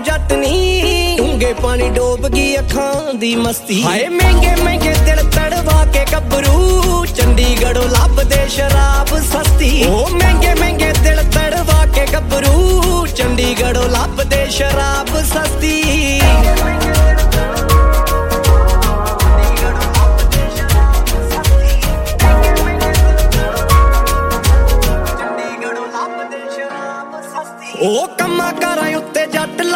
जट नी डूंगे पानी डोब गई अखां दी मस्ती हाय महंगे महंगे दिल तड़वा के गबरू चंडीगढ़ों लब दे शराब सस्ती ओ महंगे महंगे दिल तड़वा के गबरू चंडीगढ़ों लब दे शराब